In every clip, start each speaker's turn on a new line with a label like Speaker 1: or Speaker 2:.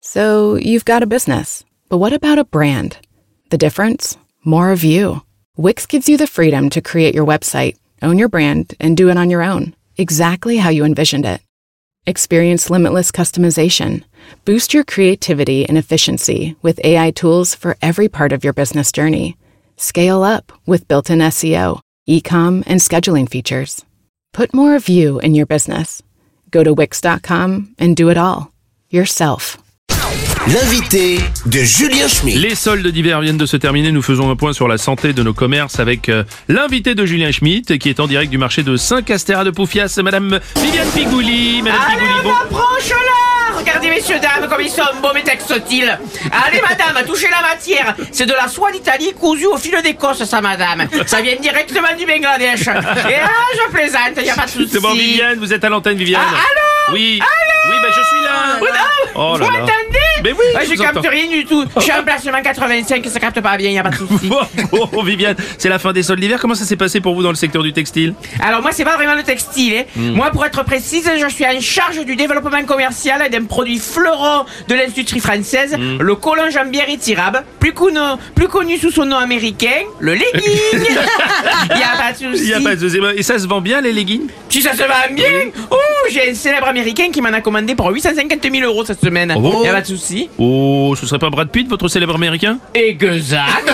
Speaker 1: So you've got a business, but what about a brand? The difference? More of you. Wix gives you the freedom to create your website, own your brand, and do it on your own, exactly how you envisioned it. Experience limitless customization. Boost your creativity and efficiency with AI tools for every part of your business journey. Scale up with built-in SEO, e-com, and scheduling features. Put more of you in your business. Go to Wix.com and do it all. Yourself.
Speaker 2: L'invité de Julien Schmitt.
Speaker 3: Les soldes d'hiver viennent de se terminer. Nous faisons un point sur la santé de nos commerces avec l'invité de Julien Schmitt qui est en direct du marché de Saint-Castéra de Poufias, Madame Viviane Pigouli. Madame Pigouli,
Speaker 4: bon. Approche là. Regardez messieurs, dames, comme ils sont beaux mes textiles. Allez madame, touchez la matière. C'est de la soie d'Italie cousue au fil d'Écosse, ça madame. Ça vient directement du Bangladesh. Et là, je plaisante, y a pas de souci.
Speaker 3: C'est bon Viviane, vous êtes à l'antenne Viviane.
Speaker 4: Allô.
Speaker 3: Oui.
Speaker 4: Allô.
Speaker 3: Oui, je suis là.
Speaker 4: Oh, vous m'entendez?
Speaker 3: Mais oui,
Speaker 4: je capte rien du tout. Je suis en placement 85, ça capte pas bien, y a pas de souci.
Speaker 3: Bon, Viviane, c'est la fin des soldes d'hiver. Comment ça s'est passé pour vous dans le secteur du textile?
Speaker 4: Alors moi, c'est pas vraiment le textile. Moi, pour être précise, je suis en charge du développement commercial d'un produit fleuron de l'industrie française, le collant jambière étirable, plus connu sous son nom américain, le legging. Y a pas de souci.
Speaker 3: Y a pas de souci. Et ça se vend bien les leggings?
Speaker 4: Si ça se vend bien. Oh, j'ai un célèbre américain qui m'en a commandé pour 850 000 € cette semaine.
Speaker 3: Oh bon?
Speaker 4: Y a pas de souci.
Speaker 3: Oh, ce serait pas Brad Pitt, votre célèbre américain?
Speaker 4: Exact.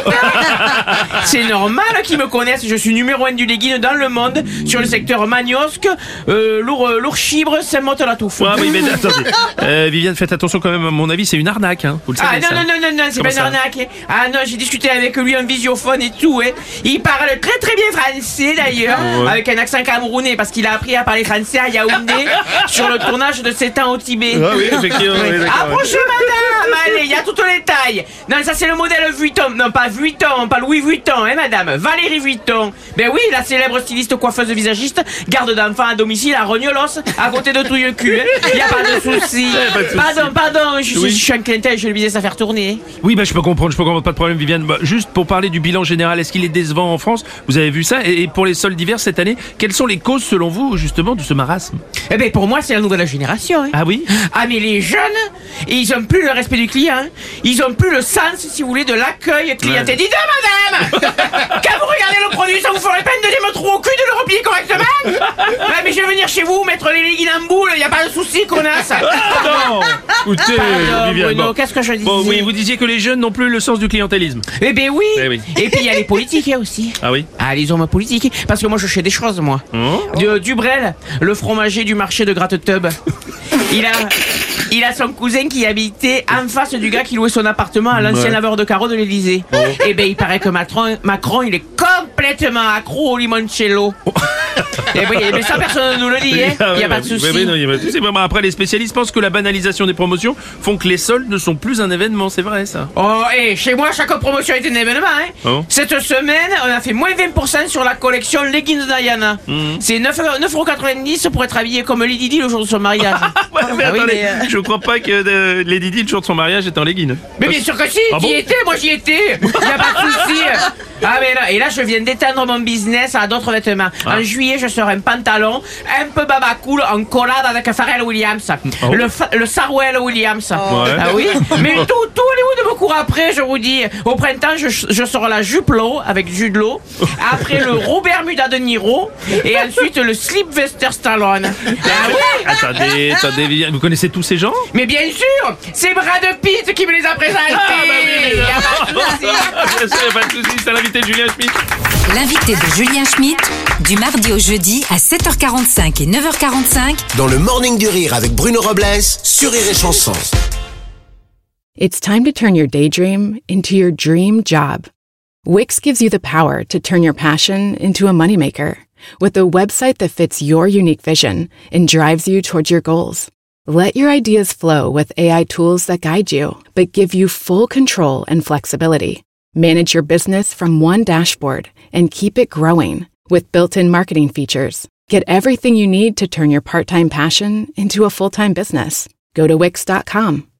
Speaker 4: C'est normal qu'ils me connaissent. Je suis numéro 1 du legging dans le monde sur le secteur Manosque, Lourchibre, Saint-Mothe-la-Touffe.
Speaker 3: Ah oui, mais attendez. Viviane, faites attention quand même. À mon avis, c'est une arnaque. Hein. Vous le savez,
Speaker 4: non, c'est pas une arnaque. Ah non, j'ai discuté avec lui en visiophone et tout. Il parle très très bien français d'ailleurs, avec un accent camerounais parce qu'il a appris à parler français à Yaoundé sur le tournage de 7 ans au Tibet.
Speaker 3: Ah oui, effectivement. Oui,
Speaker 4: approchez madame, allez, il y a toutes les tailles. Non, ça c'est le modèle Vuitton. Non, pas Vuitton, pas Louis Vuitton, hein madame. Valérie Vuitton. Ben oui, la célèbre styliste coiffeuse visagiste, garde d'enfants à domicile à Rognolos, à côté de Touille-Cul. Il y a pas de souci. Pardon, je suis un clientèle, je le business à faire tourner.
Speaker 3: Oui, je peux comprendre, pas de problème Viviane. Juste pour parler du bilan général, est-ce qu'il est décevant en France? Vous avez vu ça? Et pour les soldes d'hiver cette année, quelles sont les causes selon vous justement de ce marasme?
Speaker 4: Eh ben pour moi c'est la nouvelle génération. Hein.
Speaker 3: Ah oui?
Speaker 4: Ah mais les jeunes, ils ont plus le respect du client. Hein. Ils ont plus le sens, si vous voulez, de l'accueil clientèle. Dis donc madame. Quand vous regardez le produit, ça vous ferait peine de les mettre au cul, de le replier correctement? Ouais, mais je vais venir chez vous mettre les leggings en boule, y a pas de souci connasse.
Speaker 3: Non. Écoutez, Viviane,
Speaker 4: Bruno, qu'est-ce que je disais?
Speaker 3: Bon, oui, vous disiez que les jeunes n'ont plus le sens du clientélisme.
Speaker 4: Eh ben oui. Et puis il y a les politiques aussi.
Speaker 3: Ah oui?
Speaker 4: Ah, les hommes politiques. Parce que moi je fais des choses, moi. Dubrel, le fromager du marché de Gratte-Tub. Il a son cousin qui habitait en face du gars qui louait son appartement à l'ancien laveur de carreaux de l'Elysée. Et ben il paraît que Macron il est complètement accro au limoncello. Et oui, mais ça personne ne nous le dit, hein. Y a pas de souci.
Speaker 3: Après les spécialistes pensent que la banalisation des promotions font que les soldes ne sont plus un événement, c'est vrai ça?
Speaker 4: Oh, et chez moi chaque promotion est un événement, hein. Cette semaine, on a fait moins 20% sur la collection Leggings de Diana. C'est 9,90€ pour être habillé comme Lady Di le jour de son mariage.
Speaker 3: Attendez, je crois pas que Lady Di le jour de son mariage est en legging.
Speaker 4: Mais bien sûr que si, j'y étais, moi j'y étais. Y a pas de souci. Ah mais là, et là je viens d'étendre mon business à d'autres vêtements. En juillet, je serai un pantalon un peu baba cool en collab avec Pharrell Williams. Le Sarwell Williams. Ah oui. Mais tout Hollywood me court après, je vous dis. Au printemps, je serai la jupe low avec Jude Law. Après le Robert Muda de Niro. Et ensuite le Sylvester Stallone. Ah oui.
Speaker 3: Attendez, Viviane, vous connaissez tous ces gens?
Speaker 4: Mais bien sûr, c'est Brad Pitt qui me les a présentés.
Speaker 3: Pas de soucis, c'est l'invité de Julien Schmitt.
Speaker 5: L'invité de Julien Schmitt, du mardi au jeudi à 7h45 et 9h45
Speaker 2: dans le Morning du Rire avec Bruno Robles sur Rire et Chanson.
Speaker 1: It's time to turn your daydream into your dream job. Wix gives you the power to turn your passion into a moneymaker with a website that fits your unique vision and drives you towards your goals. Let your ideas flow with AI tools that guide you, but give you full control and flexibility. Manage your business from one dashboard and keep it growing with built-in marketing features. Get everything you need to turn your part-time passion into a full-time business. Go to Wix.com.